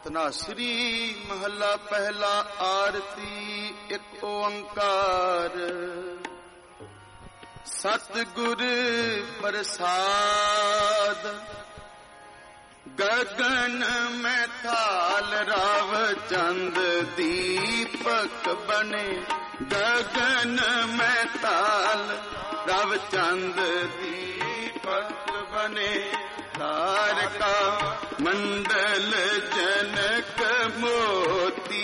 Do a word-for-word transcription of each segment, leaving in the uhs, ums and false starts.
ਧਨਾਸਰੀ ਮਹੱਲਾ ਪਹਿਲਾ। ਆਰਤੀ ਇੱਕ ਓੰਕਾਰ ਸਤਿਗੁਰ ਪ੍ਰਸਾਦ। ਗगन में थाल राव चंद दीपक बने। गगन में थाल राव चंद दीपक बने। तारका मंडल जनक मोती।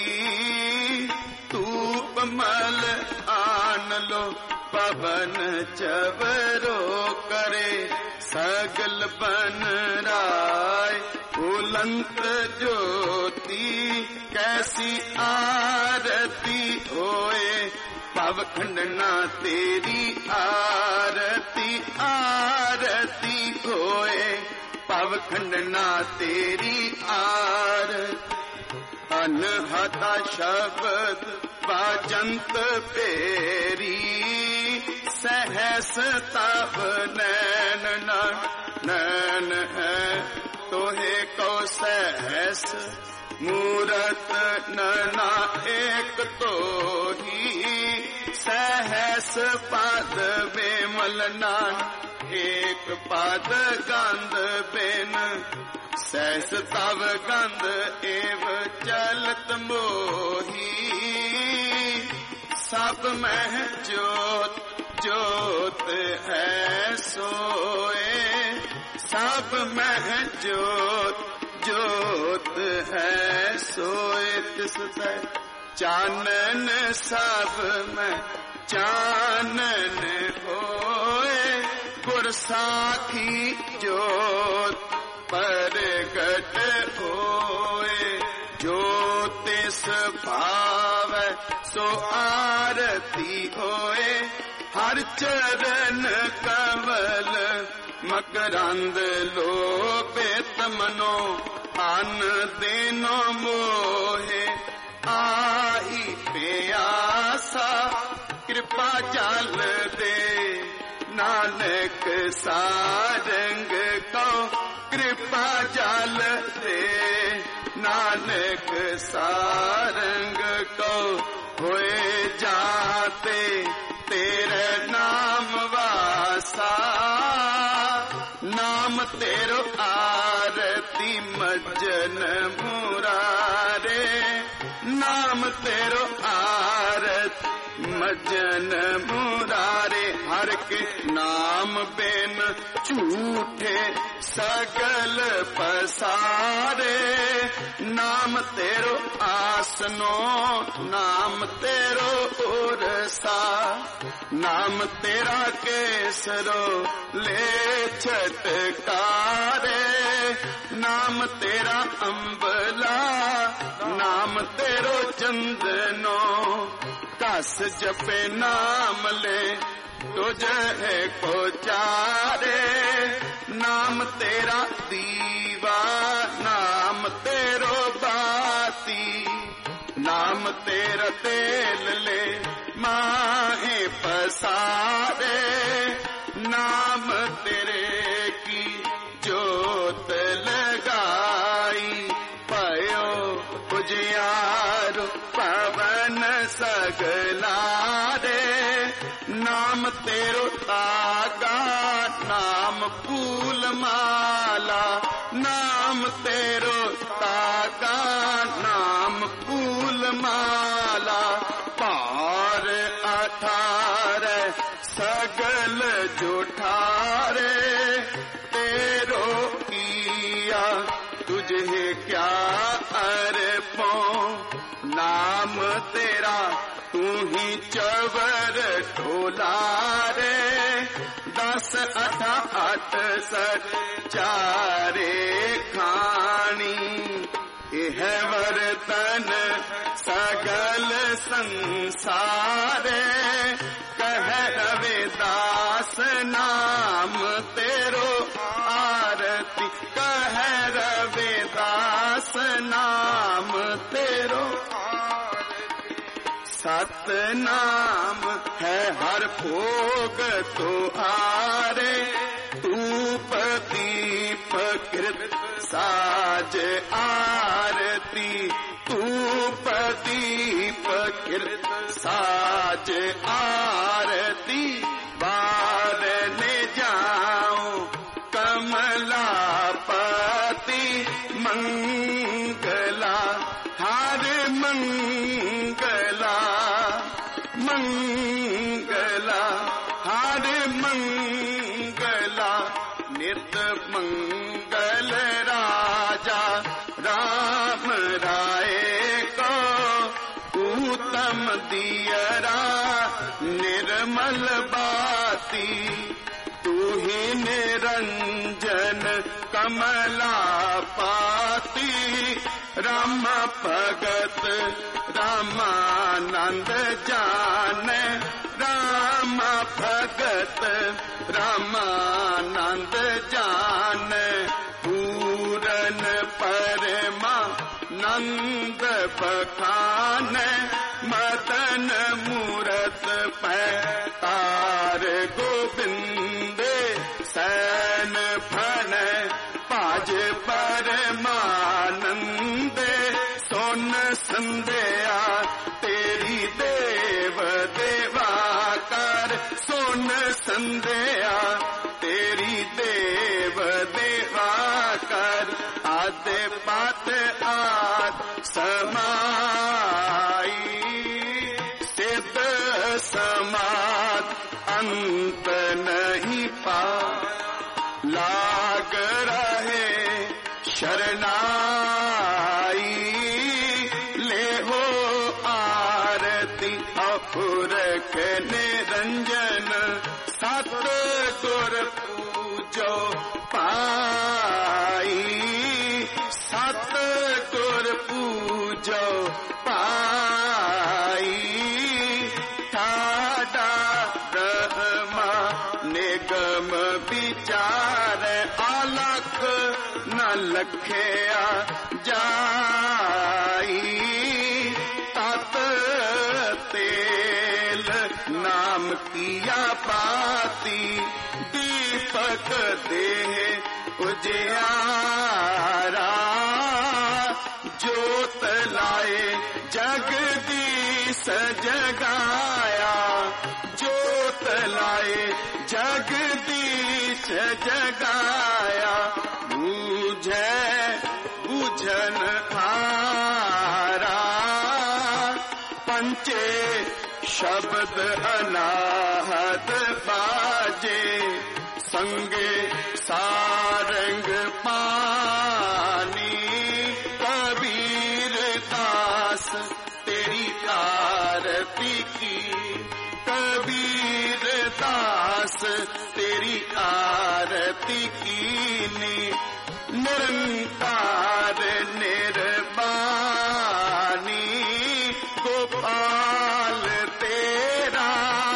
धूप मल आन लो पवन चवरो करे। सगल बन राय उलंत ज्योति। कैसी आरती होए पव खंडना तेरी। आरती आरती होए पव खंडना तेरी। आरती अनहता शब्द बाजंत फेरी। सहस तब नैन नैन है तोहे को सहस। मूरत नैना एक तो ही। सहस पद बेमल नान एक पद गंध बेन। सहस तव गंध एव चलत मोही। सब मह ज्योत ज्योत है सोए। सब मह ज्योत ज्योत है सोए। तिस चानन सब में चानन होए। गुर साखी ज्योत परगट होए। ज्योतिष भाव सो आरती होए। हर चरण कमल मकरंद लोभित मनो। अन देनो मोहे आई प्यासा। कृपा जल दे नानक सारंग को। कृपा जल दे नानक सारंग को। होए जाते तेरे नाम वासा। नाम तेरो आरती मज्जन मुरारे। नाम तेरो आरती मज्जन मुरारे। हर के नाम बेन झूठे सगल पसारे। नाम तेरो आसनो नाम तेरो उरसा। नाम तेरा केसरो ले छटकारे। नाम तेरा अंबला नाम तेरो चंदनो। कस जपे नाम ले तुझ है को चारे। नाम तेरा दीवा नाम तेरो बाती। नाम तेरा तेल ले माहे पसारे। नाम तेरे की जोत लगाई। पयो उजियार पवन सगलारे। नाम तेरो तागा नाम फूल माला। नाम तेरो तागा नाम फूल माला। पार अठारह सगल जुठारे। तेरो किया तुझे क्या अर्पो। नाम तेरा तू ही चवर ढोलारे। दस अठा अठ सठ चारे खानी। यह वर्तन सगल संसारे। कह रविदास नाम तेरो आरती। कह रविदास नाम तेरो सतनाम है हर भोग तुहारे। धूप दीप कृत साज आरती। आज आरती बारने जाऊं, कमलापति मंगला हर मंगला, मंगला हर मंगला, नित मंगल राजा राम राय को, उत्तम दियरा निर्मल बाती, तू ही निरंजन कमलापति, राम भगत रामानंद जाने, राम भगत रामानंद जाने, पूरन परमानंद बखाने, मदन मूरत पैतार गोविंद सैन फन, पाज परमानंद सोन संध्या, तेरी देव देवा कर, सोन संध्या तेरी देव देवा कर, आदे पात आद समाई, सिद्ध समाद अंत नहीं पा, लाग रहे शरणाई, ले हो आरती अपुर के निरंजन, सत गुर पूजो पाई, सत गुर पूजो पाई, ठाडा ब्रह्मा निगम विचार, अलख न लखया जाई, तत तेल नाम किया पाती, दीपक देह उजियारा, ज्योत लाए जगदीश जगाया, ज्योत लाए जगदीश जगाया, बूझे बुझन हारा, पंचे शब्द अनाहत बाजे, संगे सारंग पानी, कबीर दास तेरी आरती की, कबीर दास तेरी आरती कीनी, निरंकार निर्वाणी, गोपाल तेरा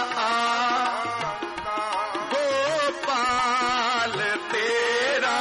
गोपाल तेरा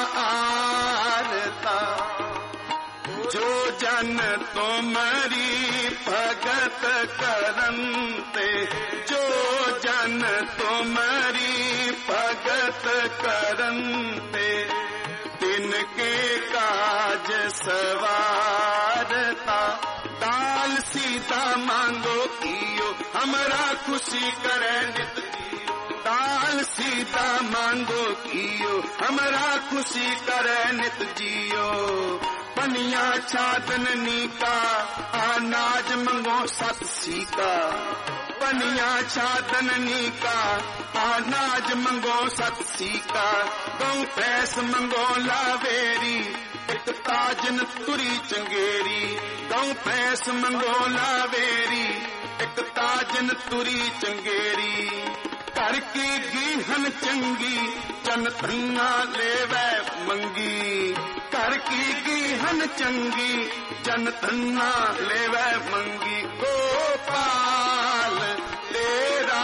आरता, जो जन तुम्हारी भगत करंते, जो जन तुम्हारी भगत करंते, तिनके काज सवारता, दाल सीता मांगो कियो, हमरा खुशी करे नित जियो, दाल सीता मांगो कियो, हमरा खुशी करे नित जियो, पनिया छादन नीका, अनाज मंगो सत सीका, पनिया छादन नीका, अनाज मंगो सत सीका, गौ पैस मंगो लावेरी, एक ताजन तुरी चंगेरी, गौ पैस मंगो लावेरी, एक ताजन तुरी चंगेरी, कर की गीहन चंगी, जन धन्ना लेवै मंगी, कर की गीहन चंगी, जन धन्ना लेवै मंगी, गोपाल तेरा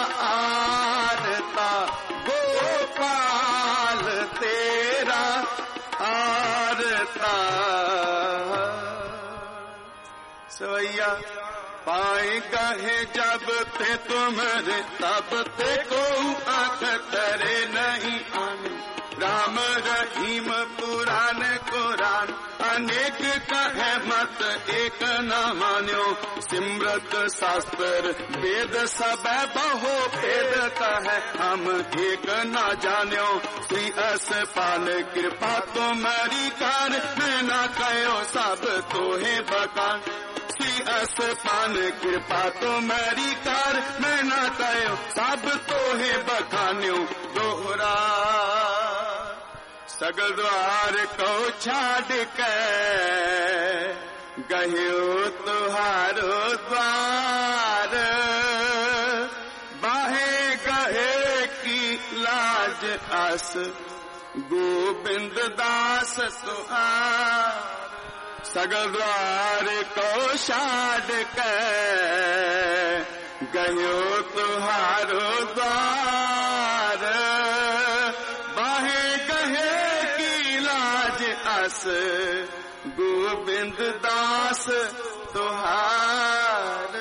आरता, गोपाल तेरा आरता। सवैया पाएगा है जब ते तुम्हारे, तब ते को आंख करे नहीं आने, राम रहीम पुराण कुरान अनेक कहे मत एक न मान्यो सिमरत शास्त्र वेद सब बहु भेद कहे हम एक न जान्यो श्री असपाल कृपा तुम्हारी कार मैं न कहो सब तोहे बखान श्री असपाल कृपा तुम्हारी कार मैं न कहो सब तोहे बखान्यो दोहरा सगल द्वार को छाड़ के गयो तुहारो द्वार बाहे गहे की लाज अस गोविंद दास तुहार सगल द्वार को छाड़ के गयो तुहारो द्वार बाहे गहे की लाज अस गोविंद दास तुहार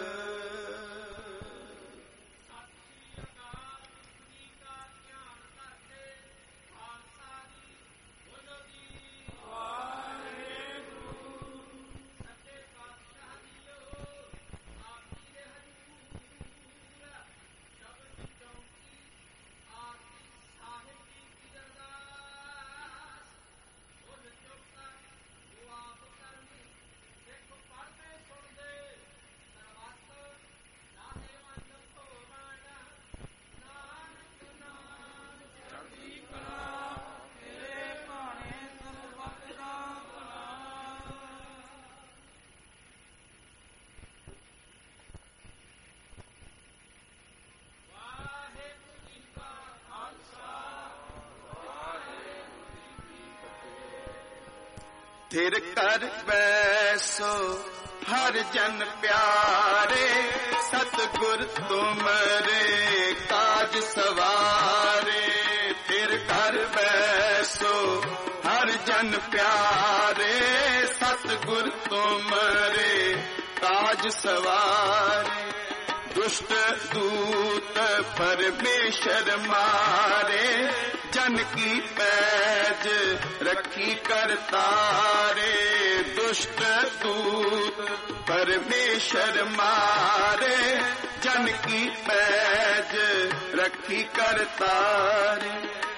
थिर कर बैसो हर जन प्यारे सतगुर तुमरे काज सवारे थिर कर बैसो हर जन प्यारे सतगुर तुमरे काज सवारे दुष्ट दूत परमेश्वर मारे जन की पैज रखी करतारे दुष्ट दूत परमेश्वर मारे जन की पैज रखी करतारे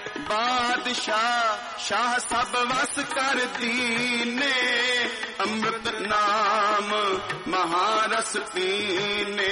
बादशाह शाह सब वस कर दीने अमृत नाम महारस पीने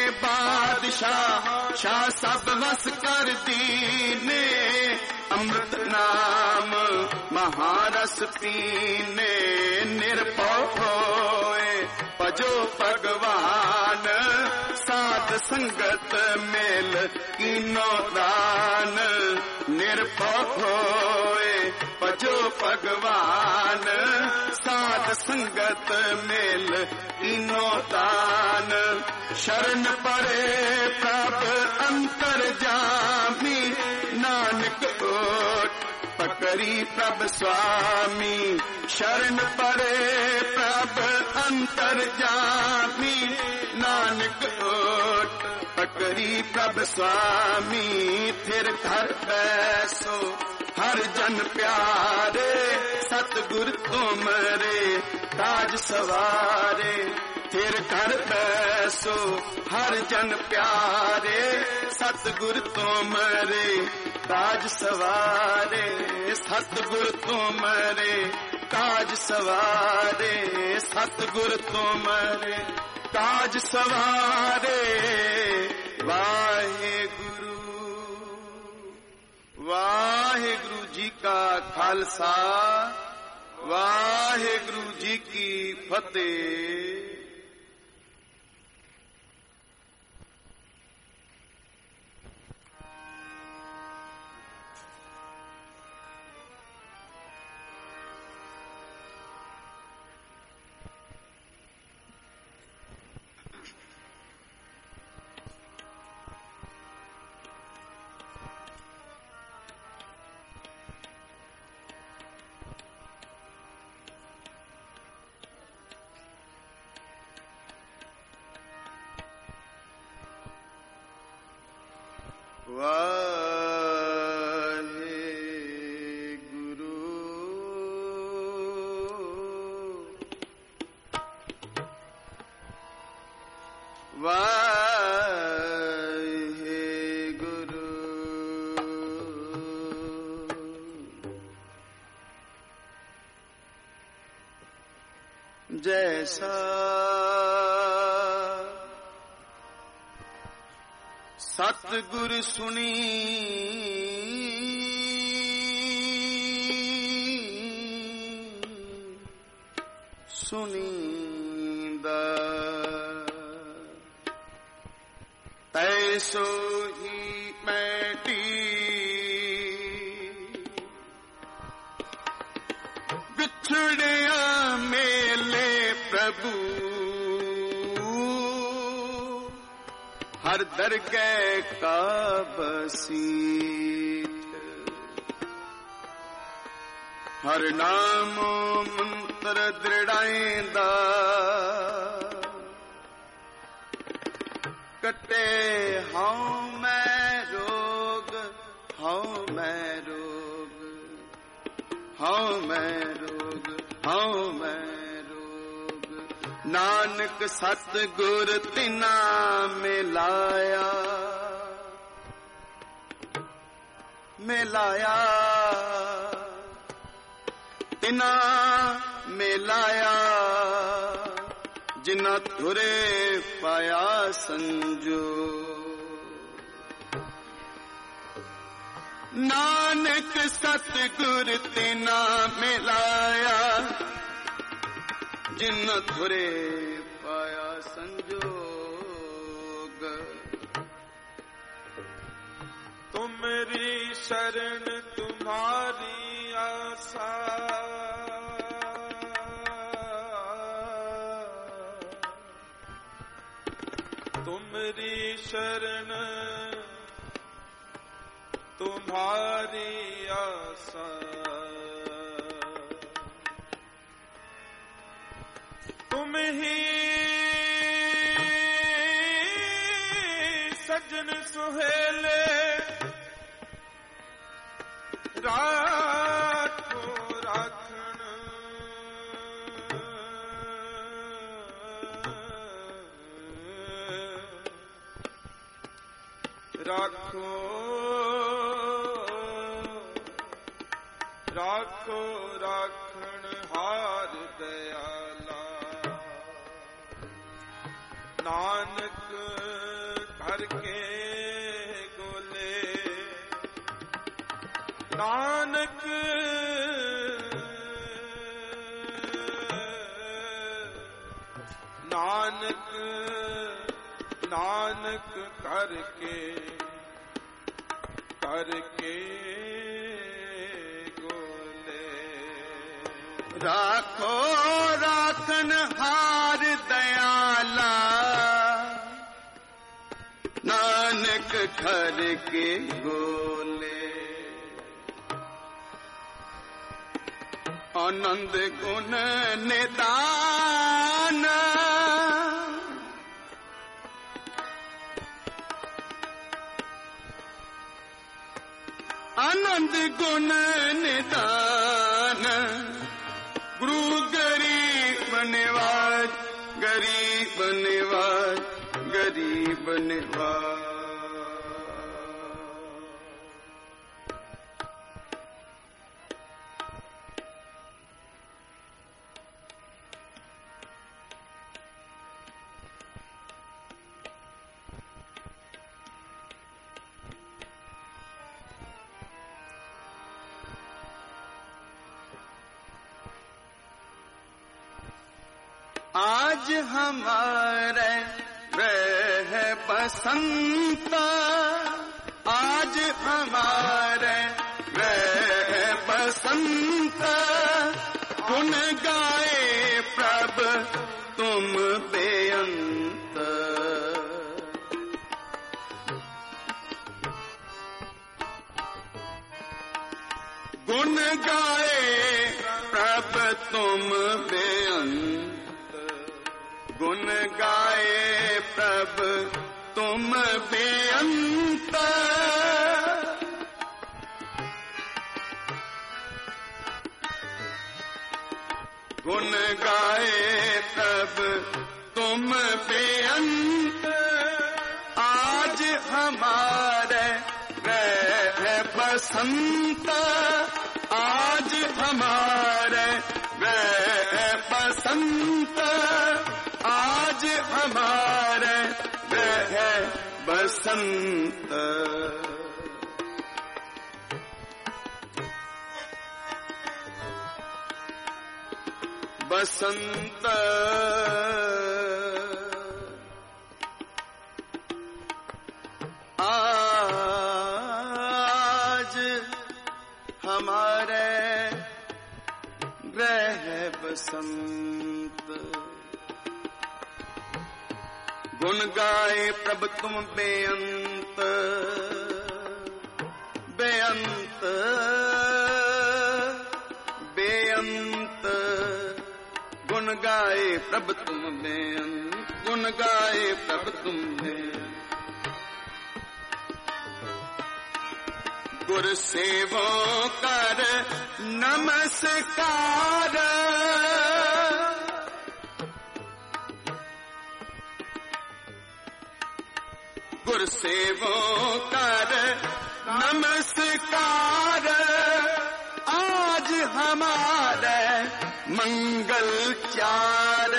बादशाह शाह सब वस कर दीने अमृत नाम महारस पीने निर्भव होए भजो भगवान साध संगत मेल कीनो दान निर्भव होए भजो भगवान साध संगत मेल कीनो दान शरण पड़े प्रभ अंतर जामी नानक ओट पकड़ी प्रभ स्वामी शरण पड़े प्रभ अंतर जामी नानक ओट पकड़ी प्रभ स्वामी फिर घर बैसो हर जन प्यारे सतगुर तुमरे काज सवारे फिर घर बैसो हर जन प्यारे सतगुर तुमरे काज सवारे सतगुर तुमरे काज सवारे सतगुर तुमरे काज सवारे वाहेगुरु वाहेगुरु जी का खालसा वाहेगुरु जी की फतेह। वाहेगुरु। जैसा सतगुर सुनी सुनींदा, तैसो ही मैटी बिछड़िया मेले प्रभु, हर दरगह का बसीठ, हर नाम मंत्र दृढ़ाइंदा, कटे हाँ मैं रोग, हाँ मैं रोग, हाँ मैं रोग, हाँ मैं रोग। नानक सतगुर तिना मिलाया, मिलाया तिना मिलाया, जिना धुरे पाया संजो। नानक सतगुर तिना मिलाया, जिना धुरे पाया संजोग। तुमरी शरण तुम्हारी आशा, तुमरी शरण तुम्हारी आशा, तुम ही सजन सुहेले राखो राखण, राखो राखो राखण हार दयाला। नानक घर के गोले, नानक नानक नानक करके करके गोले। राखो राखन हार दयाला, नानक घर के गोले। आनंद गुण निदान, आनंद गुण निदान, गुरु गरीब निवाज, गरीब निवाज, गरीब निवाज। आज हमारे वह बसंत, आज हमारे वह बसंत, गुण गाए प्रभ तुम बेअंत। गुण गाए प्रभ तुम बेअंत, गुण गाए प्रभ तुम बेअंत। गुण गाए प्रभ तुम बेअंत। बसंत आज हमारे वह बसंत आज हमारे वह बसंत। बसंत आज हमारे वह बसंत। गुण गाए प्रभु तुम बेअंत बेअंत बेअंत। गुण गाए प्रभु तुम बेअंत गुण गाए प्रभु तुम बेअंत। गुर सेवो कर नमस्कार गुर सेवो कर नमस्कार। आज हमारे मंगल चार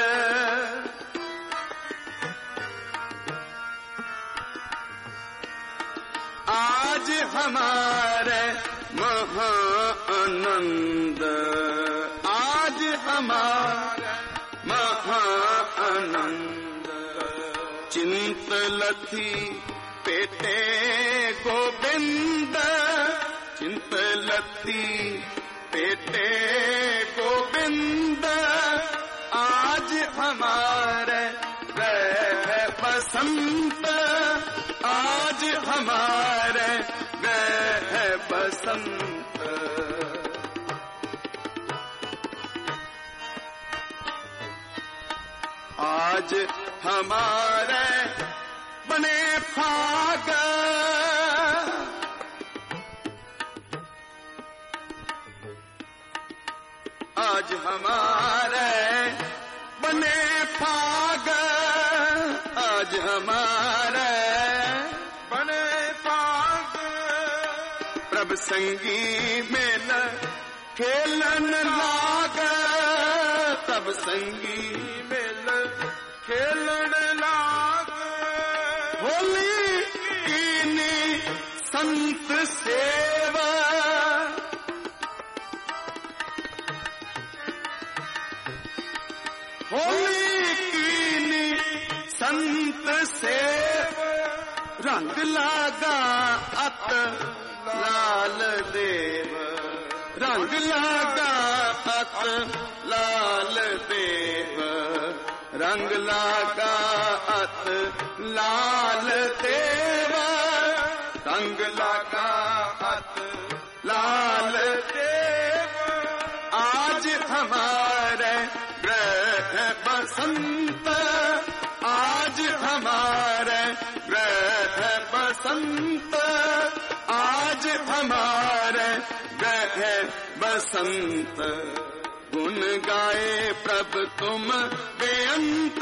आज हमारे महा आनंद आज हमारे महा आनंद। चिंत लथी पेटे गोविंद चिंत लथी पेटे गोविंद। आज हमारे वह बसंत आज हमारे वह बसंत। आज हमारे बने फाग आज हमारे बने फाग आज हमारे बने फाग। प्रभ संगी मेल खेलन लाग तब संगी मेल खेलन लाग। होली कीनी संत सेवा होली कीनी संत सेवा। रंग लागा अत लाल देव रंग लागा अत लाल देव रंग लागा अत लाल देव रंग लागा अत लाल देव। आज हमारे ग्रह बसंत आज हमारे ग्रह बसंत आज हमारे ग्रह बसंत। गुण गाए प्रभु तुम बेअंत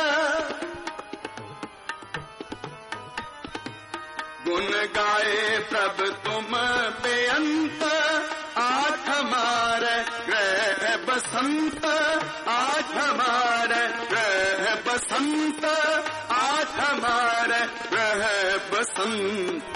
गुण गाए प्रभु तुम बेअंत। आज हमारे ग्रह बसंत आज हमारे ग्रह बसंत आज हमारे ग्रह बसंत।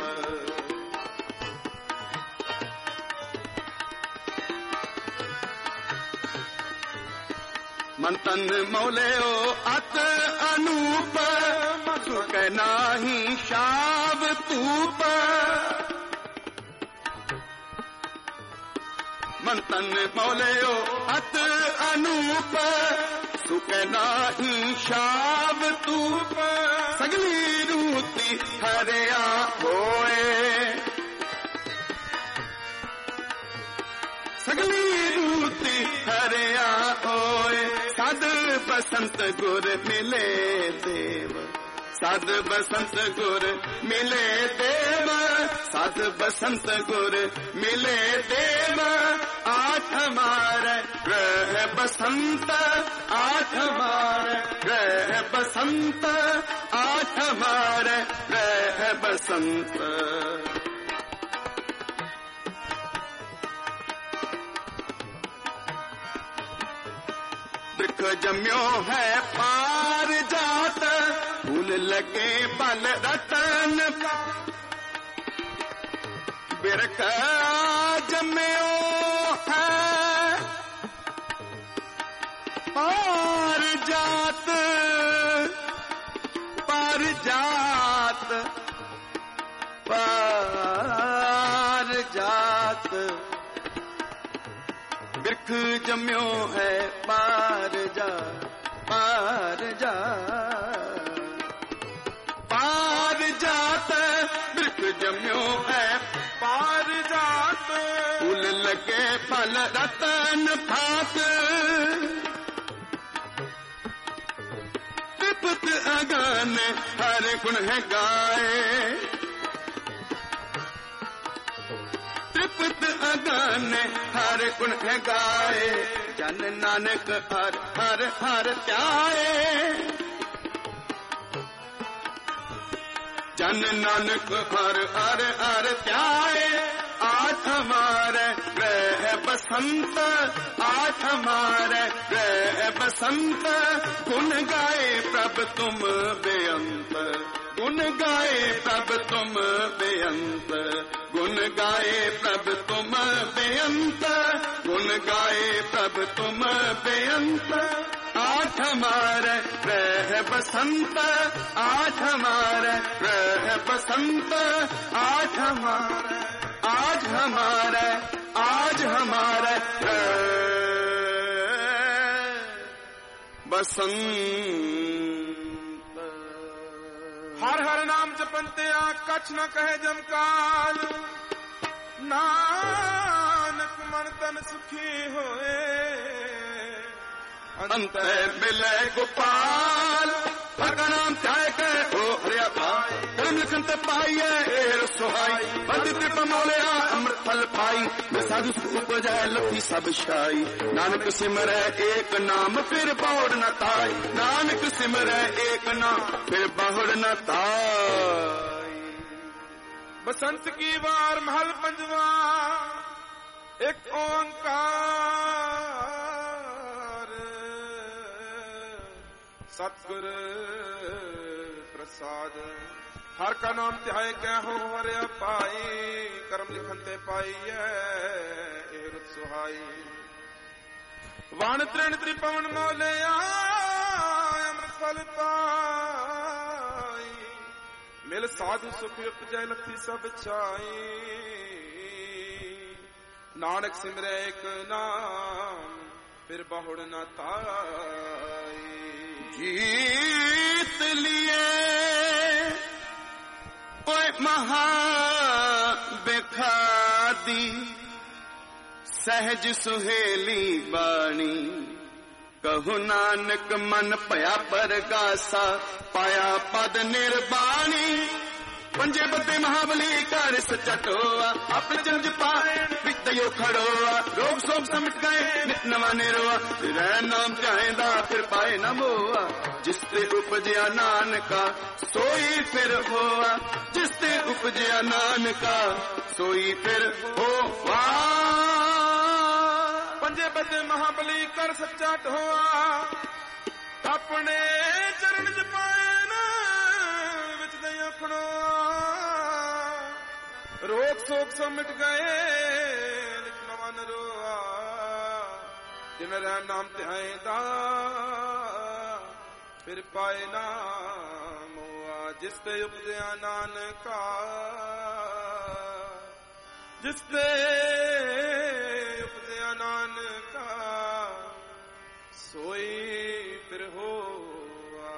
मन तन मौलेओ अत अनूप सुख नाही शाव तूप। मन तन मौलेओ अत अनूप सुख नाही शाव तूप। सगली रूती हरिया होए सगली रूती हरिया होए। साध बसंत गुर मिले देव साध बसंत गुर मिले देव साध बसंत गुर मिले देव। आज हमारे ग्रह बसंत आज हमारे ग्रह बसंत आज हमारे ग्रह बसंत। वृक्ष जम्यो है पार जात, फूल लगे बल रतन। वृक्ष जम्यो है पार जात, पार जात, पार जात। वृक्ष जम्यो है पार जात, पार जात, पार जात। वृक्ष जम्यो है पार जात, फूल लगे फल रतन फाक। त्रिपत अगन हर गुण है गाए, त्रिपत अगन हर गुण है गाए। जन नानक हर हर हर त्याए, जन नानक हर हर हर त्याए। आठ हमारे ग्रह बसंत, आठ हमारे ग्रह बसंत। गुण गाए प्रभ तुम बेअंत, गुण गाए प्रभ तुम बेअंत, गुण गाए प्रभ तुम बेअंत, गुण गाए प्रभ तुम बेअंत। आठ हमारे ग्रह बसंत, आठ हमारे ग्रह बसंत। आठ हमारे आज हमारे, आज हमारे बसंत। हर हर नाम जपनते आ कछ न कहे जमकाल। नानक मन तन सुखी होए, अंत मिले गोपाल। हर का नाम चाहे कहे हो हरिया भाई, धर्म लिखन ते पाइए एर सुहाई। बंदी त्रिप मौलिया अमृत फल पाई, मैं साधु सुख उपजाए लखी सब शाई। नानक सिमरै एक नाम फिर बहुड़ न ताई, नानक सिमरै एक नाम फिर बहुड़ न ताई। बसंत की बार महल पंजवा, एक ओंकार सतगुर प्रसाद। हर का नाम ध्याय कै हो हरे पाई, कर्म लिखन ते पाई है रुत सुहाई। वाण तृण त्रिपवन मौलिया अमृत फल पाई। मिल साधु सुख उपजय लखी सब छाई। नानक सिमरै एक नाम फिर बहुड़ न ताई। जीत लिए ओए महा बेखादी, सहज सुहेली बाणी। कहु नानक मन पया परगासा, पाया पद निर्बाणी। पंजे बदे महाबली कर सच्चा टोआ, अपने जन्म पाए वित्तयो खड़ोआ। रोग सोग समिट गए नित नवा निरोआ, रह नाम चाहेंदा फिर पाए न मोआ। जिसते उपजया नानका सोई फिर होआ, जिसते उपजया नानका सोई फिर होआ। पंजे बदे महाबली कर सच्चा टोआ, अपने चरण च पाए न विच दया खड़ोआ। रोग सोग सब मिट गए नित नवा नरोआ। जिन रह नाम ध्याएंदा फिर पाए नाम हुआ। जिसते उपजया नानका, जिसते उपजया नानका सोई फिर होआ।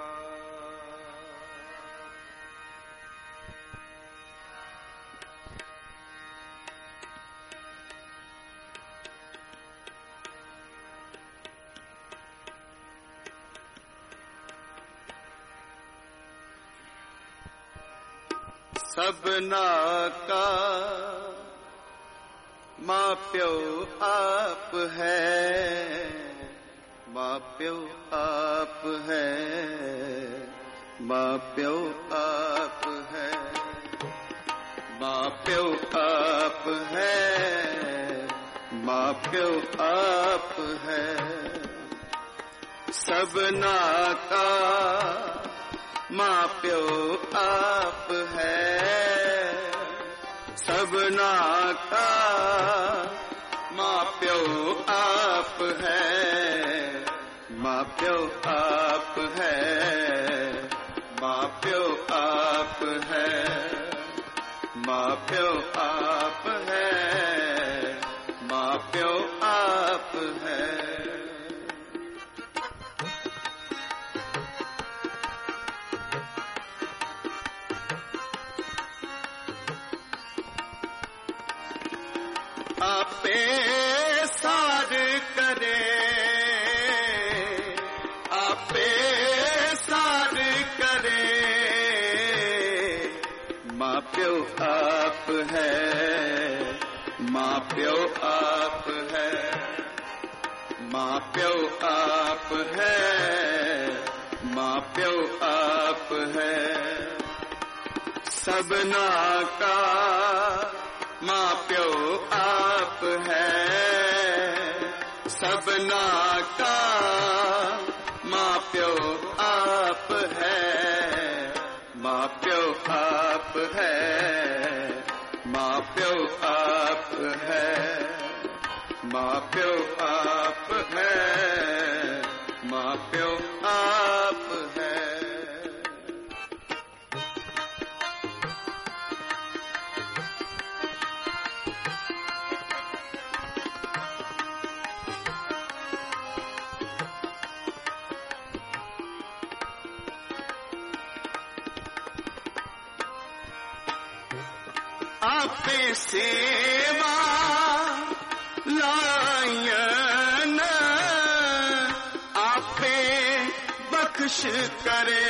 सबना का माँ प्यो आप है, माँ प्यो आप है, माँ प्यो आप है, माँ प्यो आप है, माँ प्यो आप है। सबना का माँ प्यो आप है, सबना का माँ प्यो आप है, माँ प्यो आप है, माँ प्यो आप है, माँ प्यो आप है, माँ प्यो आप है। आपे सार करे, आपे सार करे, माँ प्यो आप है, माँ प्यो आप है, माँ प्यो आप है, माँ प्यो आप है। सबना का माँ प्यो आप है, सबना का माँ प्यो आप है, माँ प्यो आप है, माँ प्यो आप है, माँ प्यो आप है, माँ प्यो आप है। आपे सेवा लायन, आपे बख्श करे,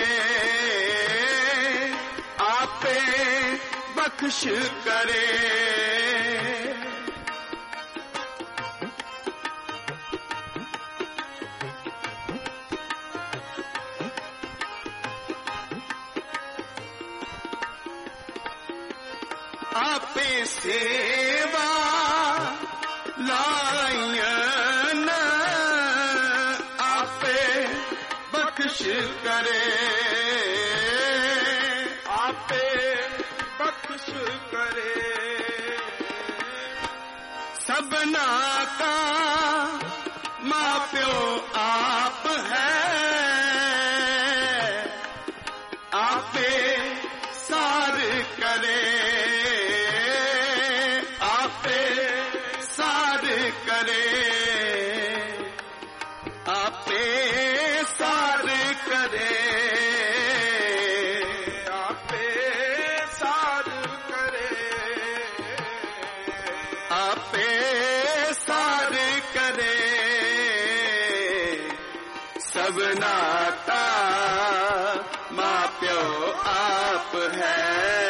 आपे बख्श करे। आपे सेवा लायन, आपे बख्श करे, आपे बख्श करे। सबना का माँ प्यो आप है, आपे सार करे, करे, आपे सार करे, आपे सार करे, आपे सार करे। सबना का माँ प्यो आप है,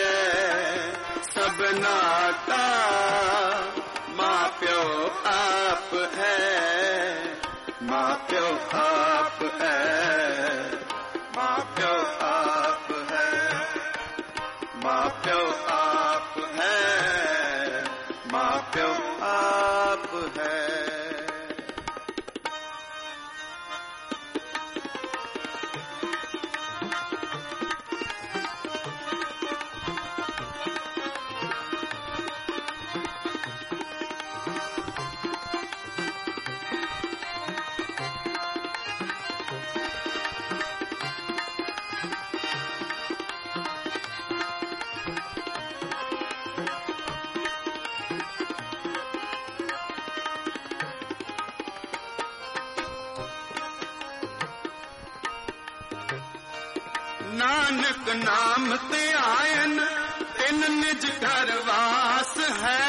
सबना का माँ प्यो आप है, माँ प्यो आप है, माँ प्यो आप है, माँ प्यो आप है, माँ प्यो आप है। नानक नाम ते आयन, इन निज घर वास है,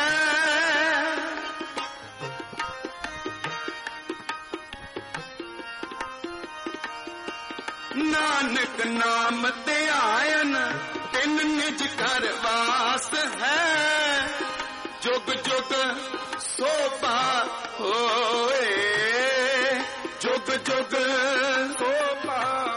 नानक नाम ते आयन, इन निज घर वास है। जुग जुग शोभा होए, जुग जुग शोभा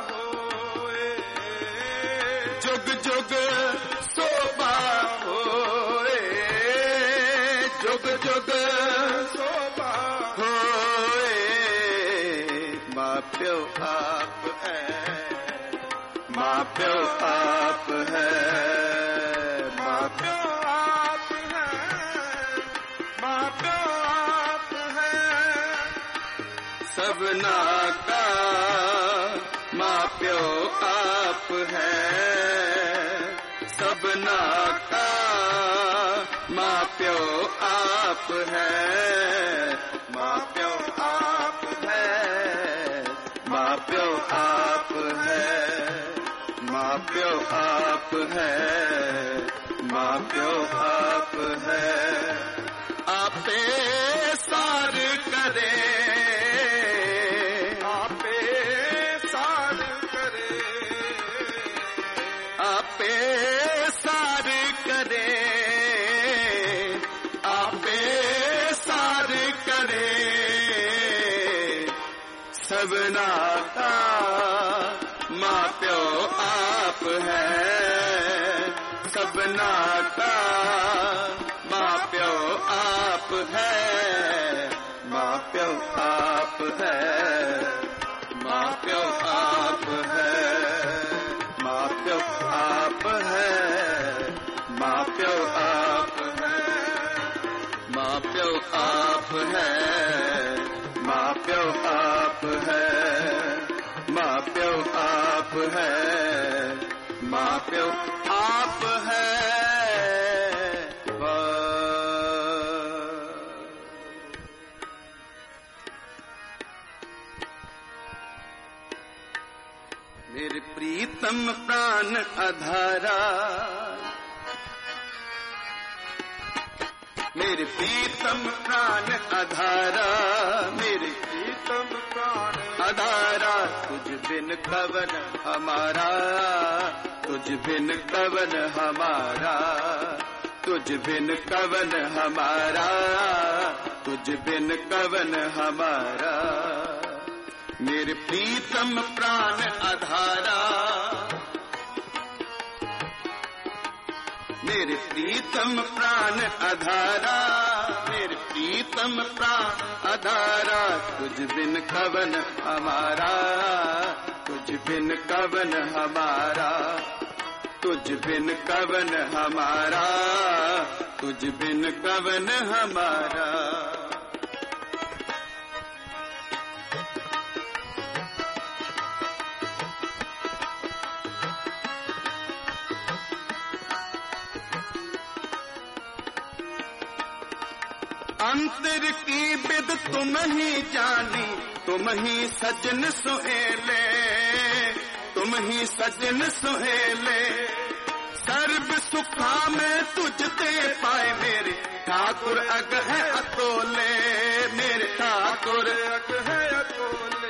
जुग जुग शोभा होए, जुग जुग शोभा होए। माँ प्यो आप है, माँ प्यो आप है, माँ प्यो आप है, माँ प्यो आप है। सबना का माँ प्यो आप है, सबना का माँ प्यो आप है, माँ प्यो आप है, माँ प्यो आप है, माँ प्यो आप है, माँ प्यो आप है। आपे सार करे, आपे सार करे, आपे सार करे, आपे सार करे। सबना का माँ प्यो आप है, सबना का माँ प्यो आप है, माँ प्यो आप है, माँ प्यो आप है, माँ प्यो आप है, माँ प्यो आप है, माँ प्यो आप है, माँ प्यो आप है, माँ प्यो आप है, माँ प्यो आप है। मेरे प्रीतम प्राण अधारा, मेरे प्रीतम प्राण अधारा, मेरे प्रीतम प्राण अधारा। तुझ बिन कवन हमारा, तुझ बिन कवन हमारा, तुझ बिन कवन हमारा, तुझ बिन कवन हमारा। मेरे प्रीतम प्राण अधारा, मेरे प्रीतम प्राण अधारा, मेरे प्रीतम प्राण अधारा। तुझ बिन कवन हमारा, तुझ बिन कवन हमारा, तुझ बिन कवन हमारा, तुझ बिन कवन हमारा। अंतर की बिद तुम ही जानी, तुम ही सजन सुहेले, तुम ही सजन सुहेले। सर्व सुखा में तुझते पाए मेरे ठाकुर अग है अतोले, मेरे ठाकुर अग है अतोले।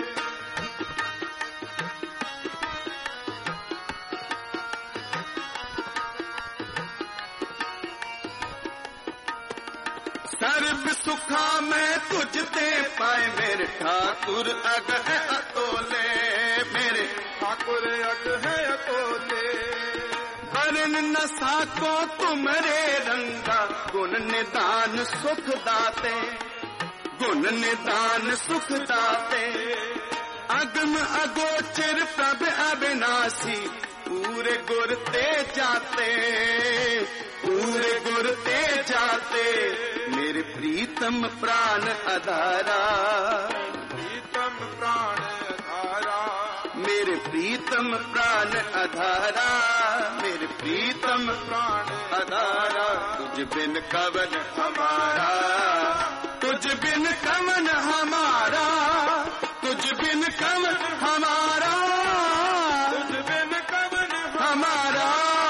सर्व सुखा में तुझते पाए मेरे ठाकुर अग है अतोले, मेरे ठाकुर अग है अतोले। वर्ण न साको तुमरे रंगा, गुण निदान सुख दाते, गुण निदान सुख दाते। अगम अगोचर प्रभ अविनाशी, पूरे गुर ते जाते, पूरे गुर ते जाते। मेरे प्रीतम प्राण अधारा, प्रीतम प्राण अधारा, मेरे प्रीतम प्राण अधारा, मेरे प्रीतम प्राण अधारा। तुझ बिन कवन हमारा, तुझ बिन कवन हमारा, तुझ बिन कवन हमारा, तुझ बिन कवन हमारा।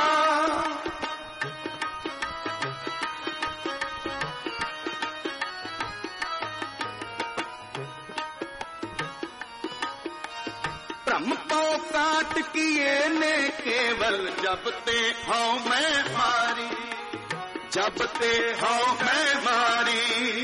ब्रह्म को काट किए ने केवल, जबते हो मैं मारी, जबते हो मैं मारी।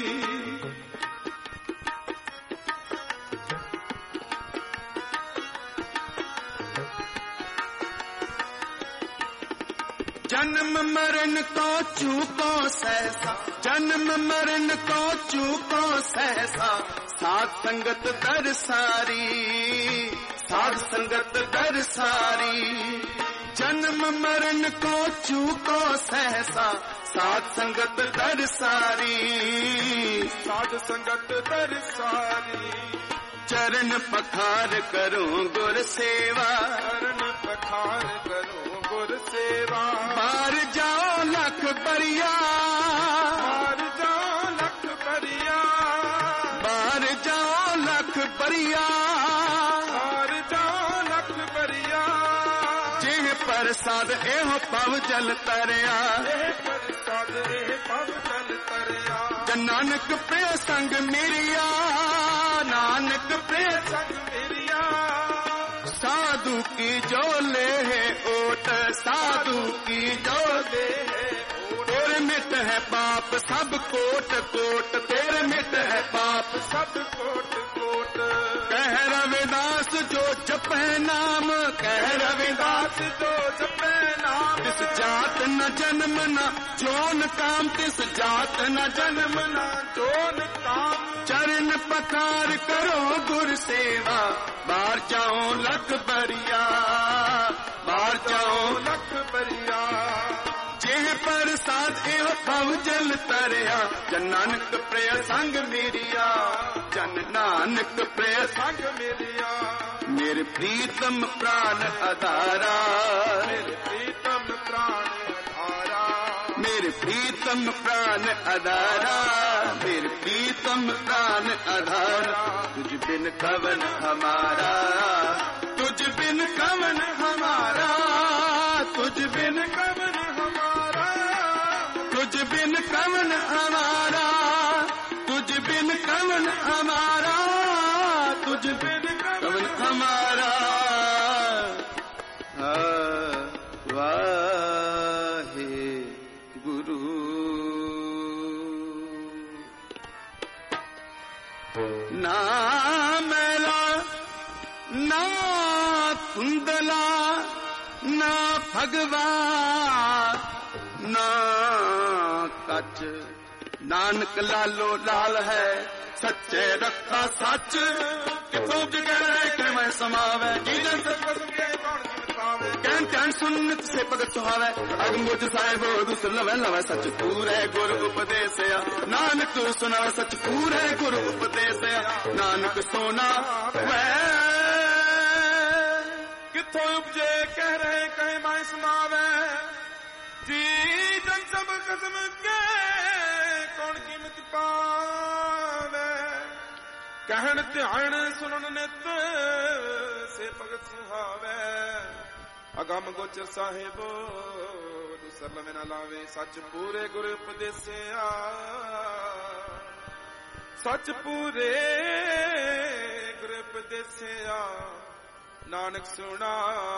जन्म मरण को चूको सहसा, जन्म मरण को चूको सहसा। साध संगत दर सारी, साध संगत दर सारी, जन्म मरण को चूको सहसा, साध संगत दर सारी, साध संगत दर सारी, चरण पखार करो गुर सेवा, चरण पखार करो गुर सेवा, बार जाओ लख बरिया, बार जाओ लख बरिया, बार जाओ लख बरिया, बार जाओ लख बरिया, जिह प्रसाद एहो पव जल तरिया, एह प्रसाद एह पव जल तरिया, जन नानक प्रिय संग मिरिया, नानक प्रिय संग मेरिया, साधु की जो ले है ओट, साधु की जो ले है ओट, तेरे मिट है पाप सब कोट कोट, तेरे मिट है पाप सब कोट कोट, कह रविदास जो जपे नाम, कह रविदास जो जपे नाम, तिस जात न जन्म न जोन काम, तिस जात न जन्म न जोन काम, चरण पकार करो गुर सेवा, बाहर जाओ लख बरिया, बाहर जाओ लख बरिया, जेह प्रसाद एहो पव जल तरिया, जन नानक प्रिय संग मेरिया, जन नानक प्रिय संग मेरिया, मेरे प्रीतम प्राण आधारा, मेरे प्रीतम प्राण आधारा, मेरे प्रीतम प्राण आधारा, मेरे प्रीतम प्राण आधारा, तुझ बिन कवन हमारा, तुझ बिन कवन हमारा, तुझ बिन कवन हमारा, तुझ बिन कवन हमारा, तुझ बिन कवन हमारा, तुझ बिन कवन हमारा, वाहे गुरु। ना मैला ना कुंदला, ना भगवा ना कच, नानक लालो लाल है सच्चे रखा सच, किथों जगह के मैं समावे, जी जन कसम के कौन की पावे, कहन कहन सुनत से भगत सुहावे, अगमुझ साहिब दूसर लवे लवे, सच पूरे गुर उपदेसया, नानक सुनावे सच पूरे गुर उपदेसया, नानक सोना वै किथों उपजे कह रहे कहे माय समावे, जी जन सब कसम के कौन कीमत पावे, कहन ध्यान सुनन नित से भगत सुहावे, अगम गोचर साहिब दूसर लवे न लावे, सच पूरे गुर उपदेसिया, सच पूरे गुर उपदेसिया, नानक सुना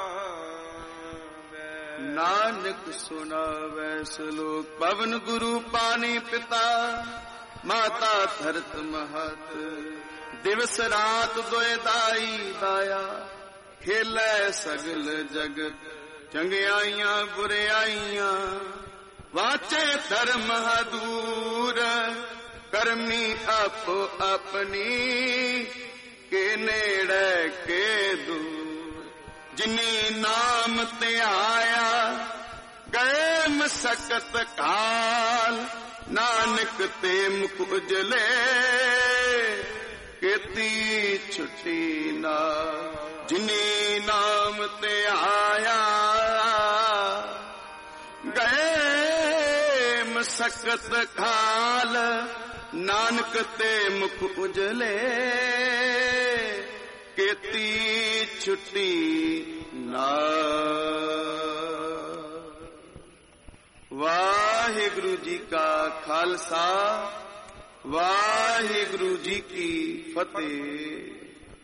नानक सुनावे श्लोक, पवन गुरु पानी पिता, माता धरत महत, दिवस रात दोए दाई दाया, खेलै सगल जगत, चंगियाइयां बुराइयां, वाचे धर्म दूर, करमी आपो अपनी, के नेड़े के दूर, जिनी नाम ते आया, गए मसकत काल, नानक ते मुख उजले, केती छुट्टी ना, जिनी नाम ते आया, गए मसकत काल, नानक ते मुख उजले, केती छुट्टी ना। वाहिगुरु जी का खालसा, वाहिगुरु जी की फतेह।